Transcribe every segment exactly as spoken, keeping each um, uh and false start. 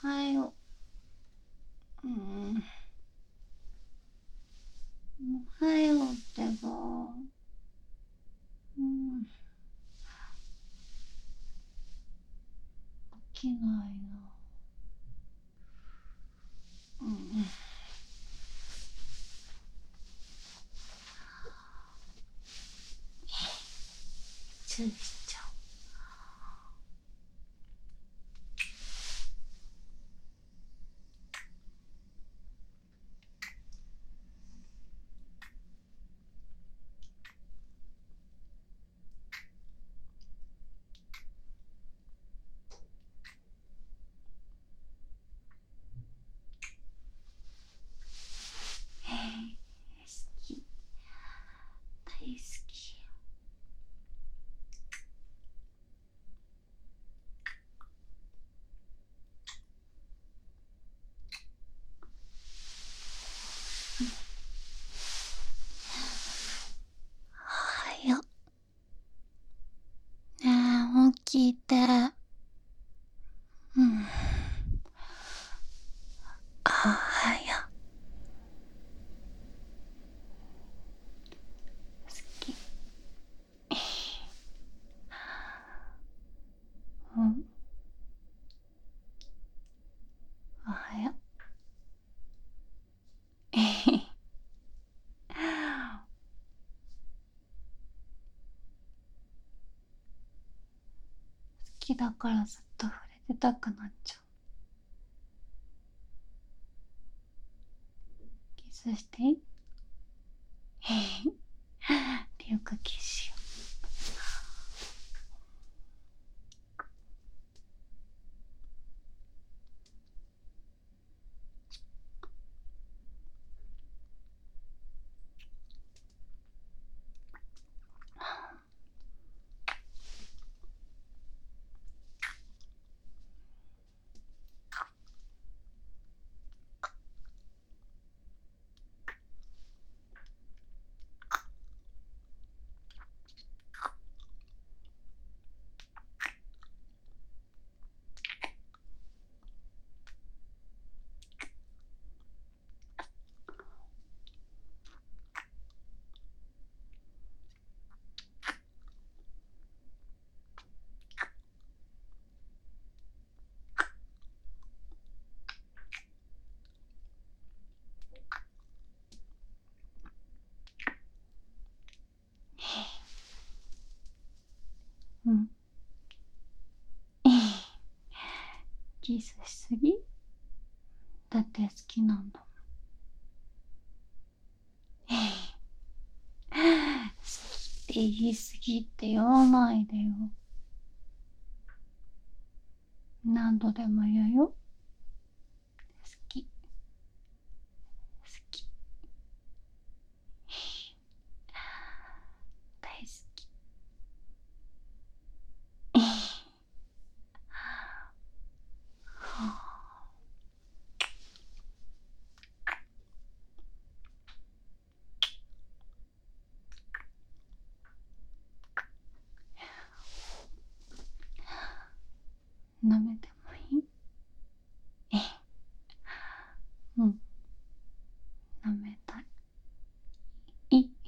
はよう。うん。おはようってば。うん。起きないな。うん。注意しちゃう。好き。大好き。おはよう。ねえ、起きて。うん。おはよう。好き。うん。おはよう。好きだからずっと触れてたくなっちゃう。キスしていい？よくキスしよう。うん。キスしすぎ？だって好きなんだもん。好きって言いすぎって言わないでよ。何度でも言うよ。好き。好き。大好き。舐めてもいい？うん。舐めたい。いい。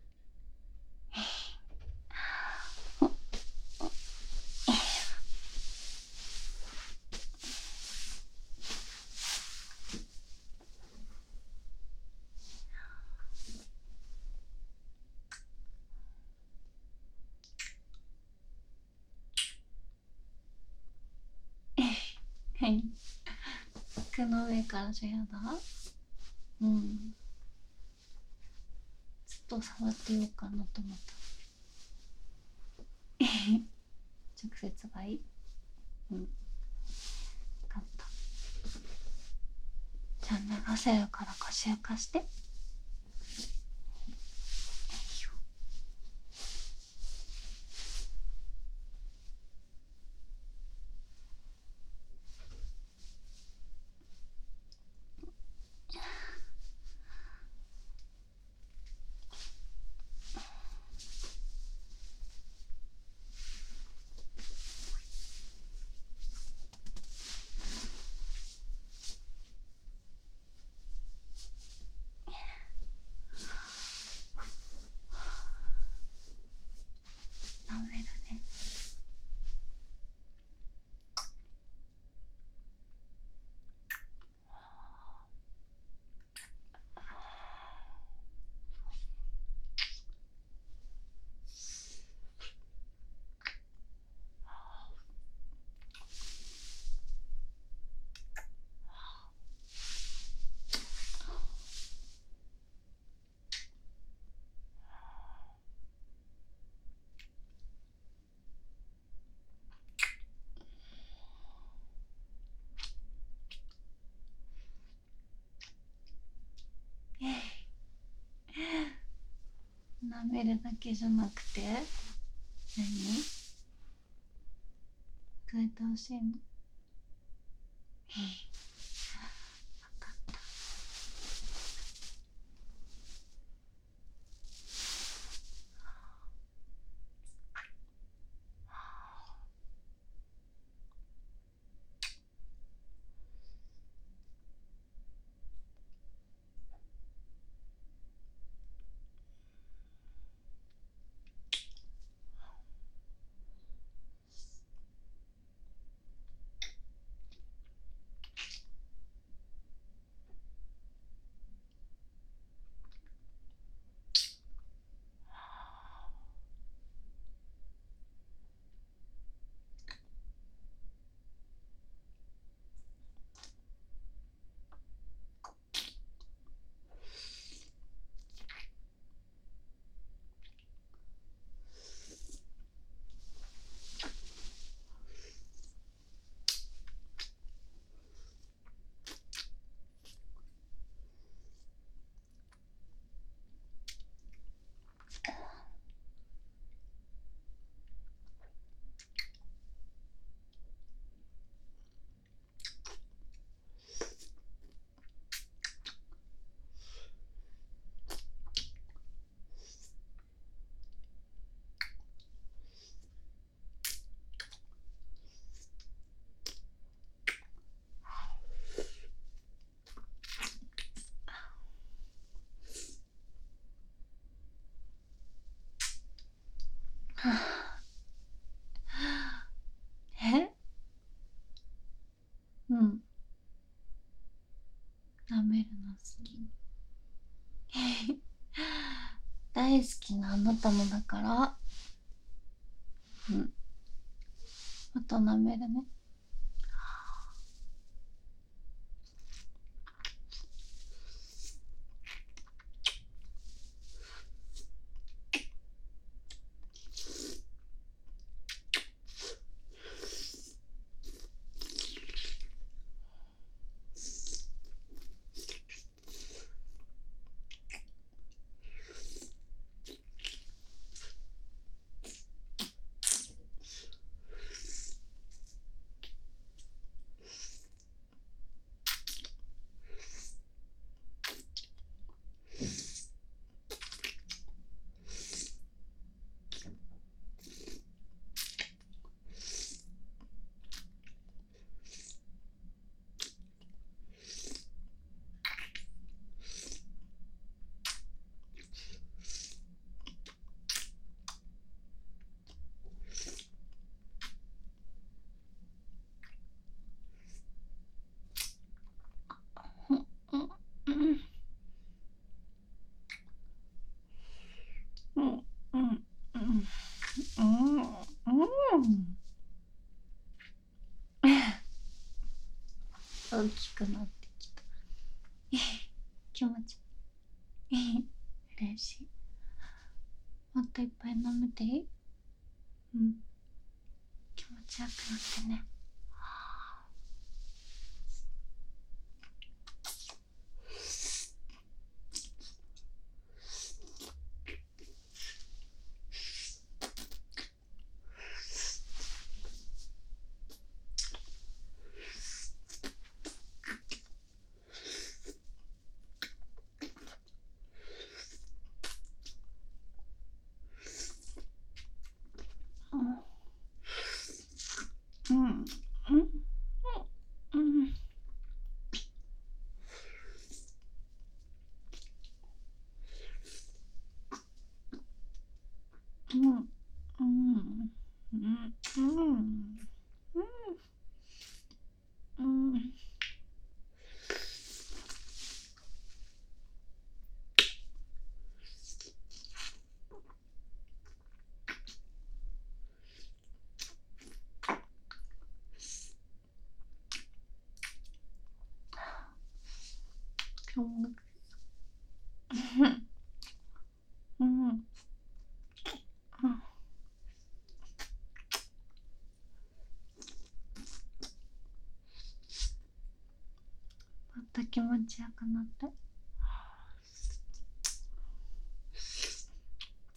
はい。服の上からじゃやだ？うん。ずっと触ってようかなと思った。直接がいい？うん。分かった。じゃあ脱がせるから腰浮かして。 舐めるだけじゃなくて、何変えてほしいの？分かった。え、うん、舐めるの好き。大好きなあなたもだから。うん、また舐めるね。うん、うん、うん、うん、うん。大きくなってきた。気持ちいい。嬉しい。もっといっぱい飲めていい？うん、気持ちよくなってね。うん、うん、うん、うん。うん、うん、うん、うん、うん。今日も、うん、うん。また気持ちよくなって。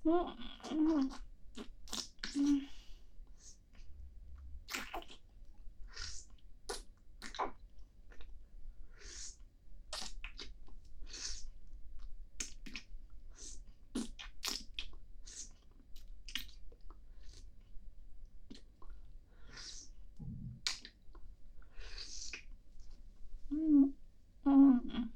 うんうんうん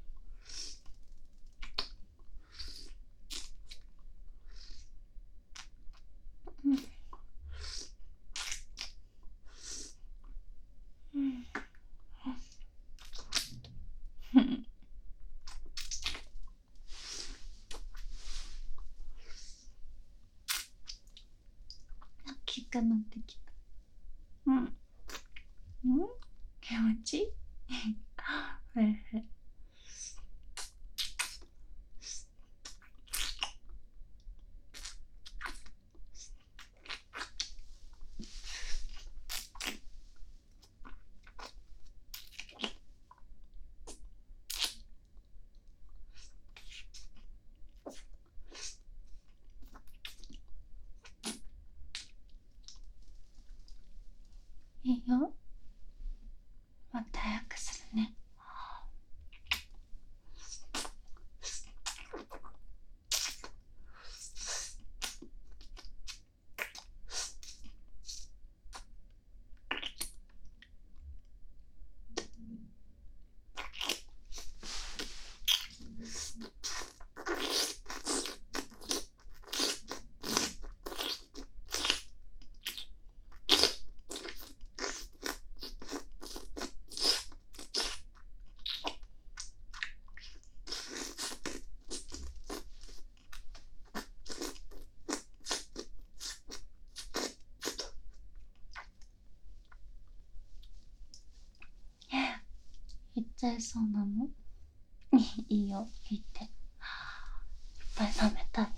うんうん大きくなってきた。うんうん気持ちいいはいはい。いいよ。また早くするね。いっちゃいそうなの？いいよ、いいって。いっぱい舐めたいね。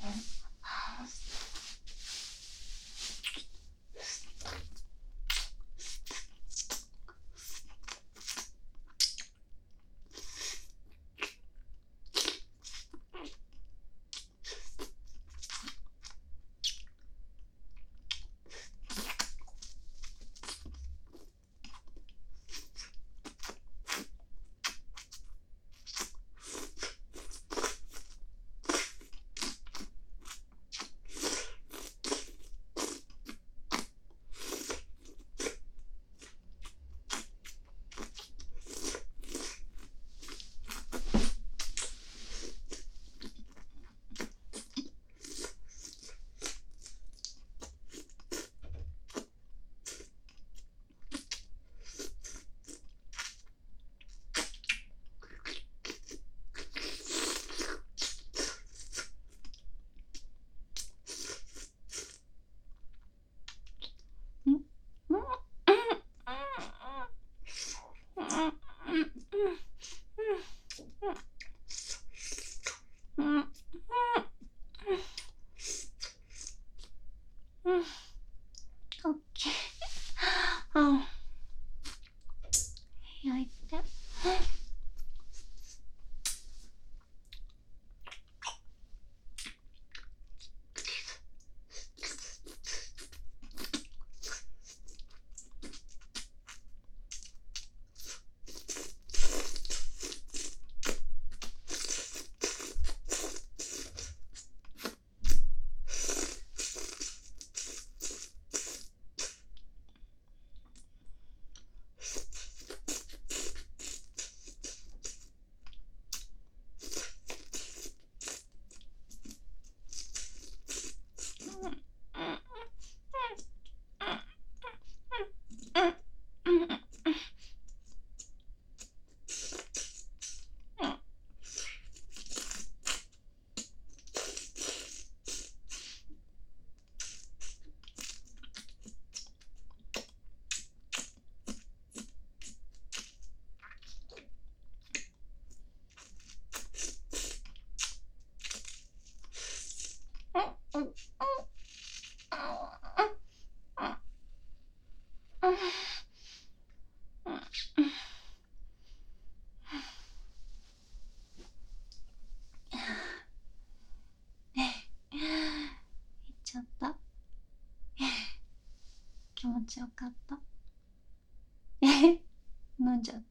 ちよかった。え、飲んじゃった。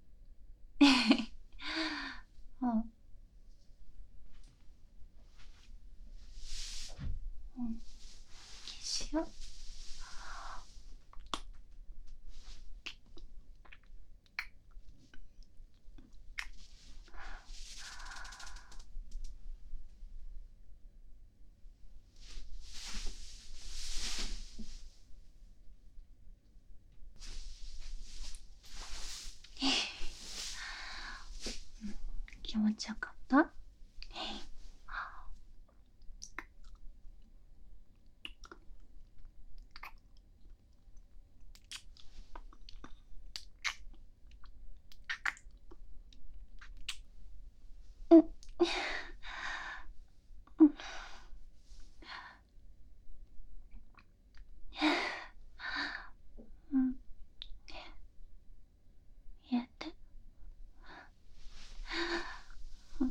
うん、うん、消しよう。気持ちよかった。うん、うん、うん、やって。うん、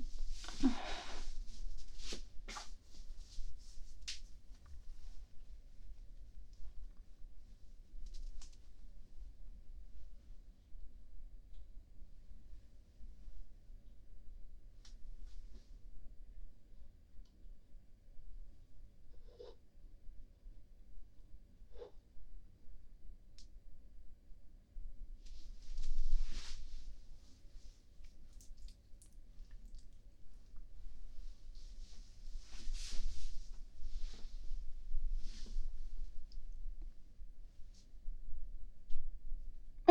うん、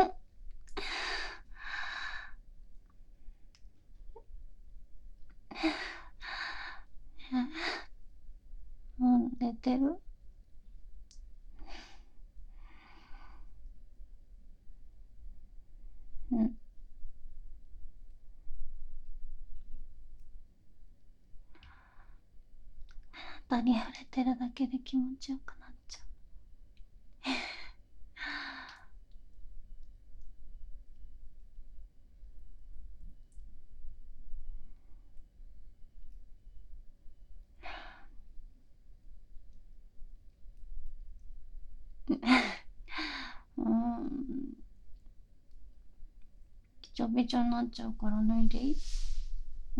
もう寝てる。うん、肌に触れてるだけで気持ちよくなっちゃう。うん、びちょびちょになっちゃうから脱いでいい？うん。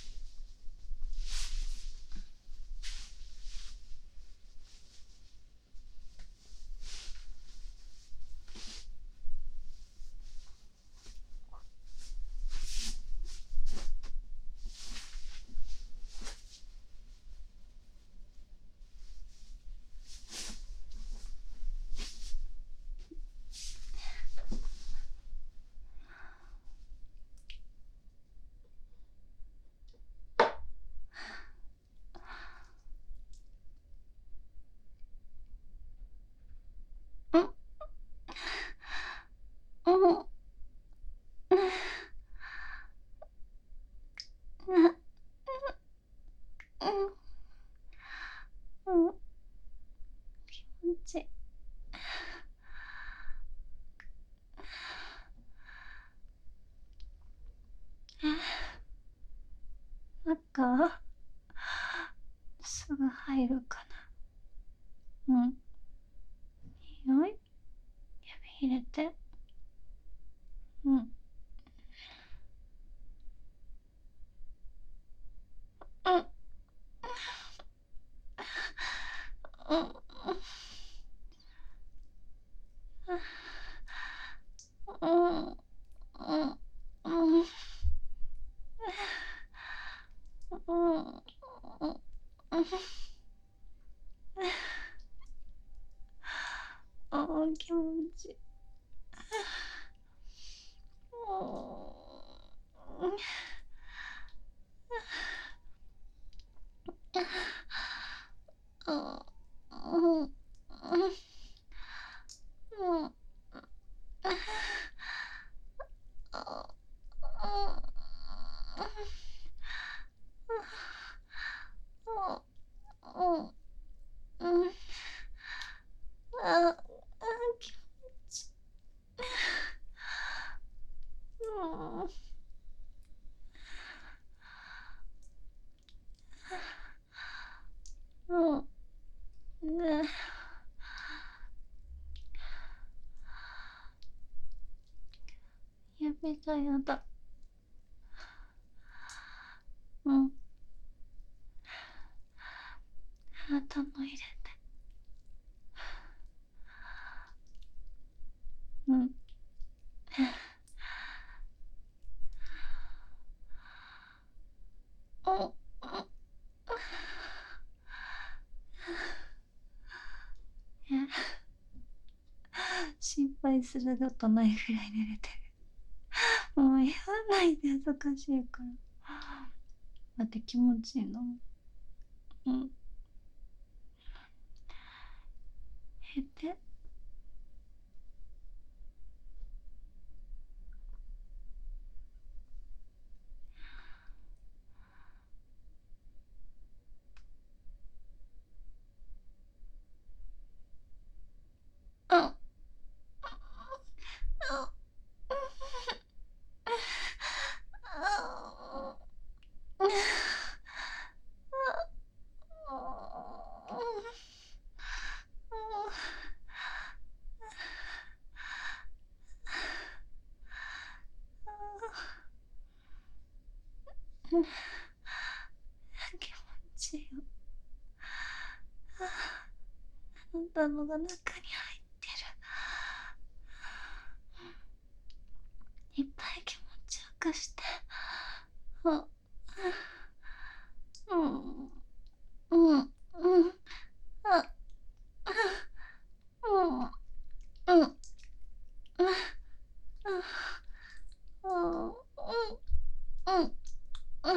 うん、うん、うん、うん、うん、気持ちいい。中すぐ入るかな。うん、いいよい。指入れて。うん、うん、うん、うん、うん、うん、うん、うん、ああ、気持ちいい。うん、うん、うん、うん、うん、あ、気持ちいい。うん、うん、ね、 れじゃやだ。うん。ハートも入れて。うん。うん。心配することないぐらい寝れてる。もう言わないで、恥ずかしいから。だって気持ちいいの。うん。減って。うん。気持ちいいよ。あんたのが中に入ってる。いっぱい気持ちよくして。あ、うん、うん、うん、あ、うん、うん、うん、うん、うん、うん、うん、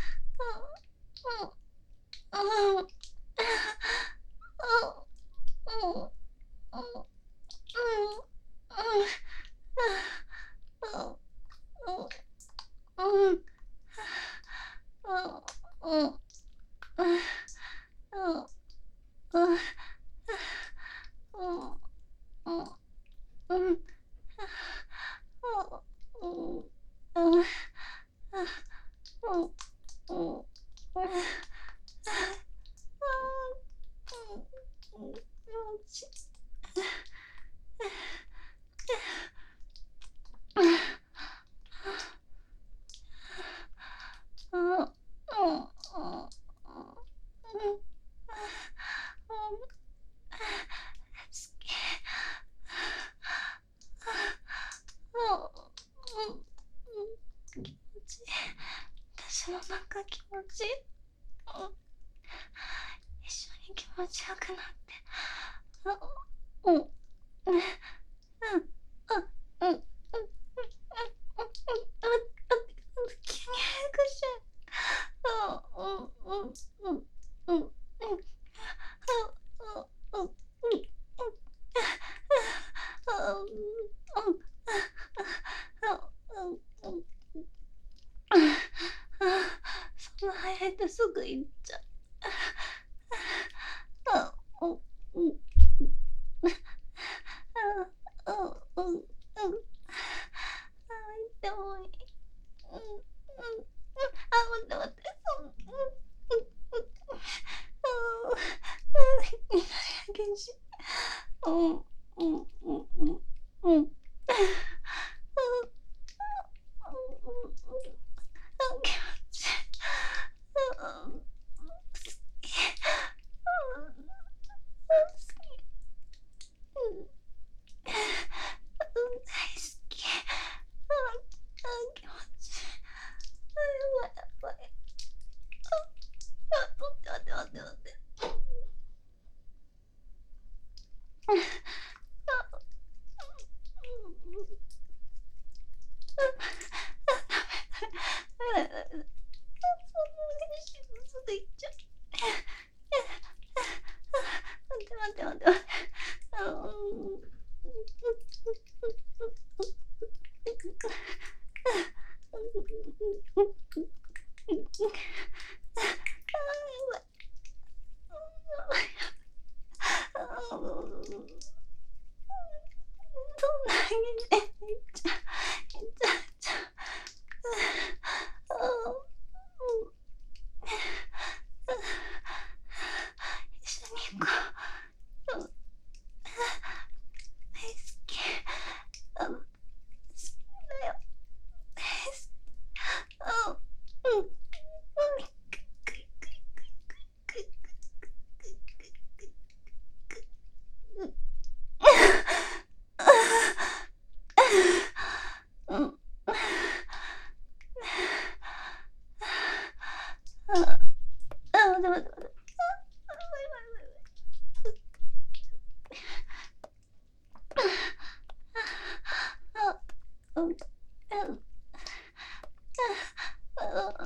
私の中気持ちいい。一緒に気持ちよくなって。うん、うん、うん、うん、うん、うん、うん、うん、うん、うん、うん、急に早くしちゃう。うん、うん、うん、うん、うん、うん、うん、うん、そんな早いとすぐ行っちゃう。あ、うん、うん、あ、うん、うん、うん。あ、行ってもいい。うん、うん、うん。あ、待って待って。うん、うん、うん、うん。うん、激しい。うん、うん、うん、うん、うん。あ、気持ちいい。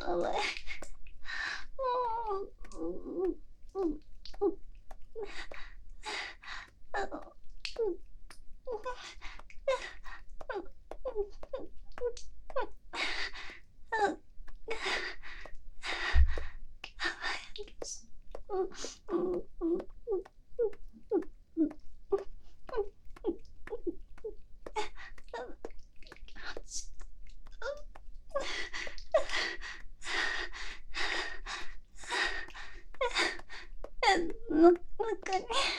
ばい。の中に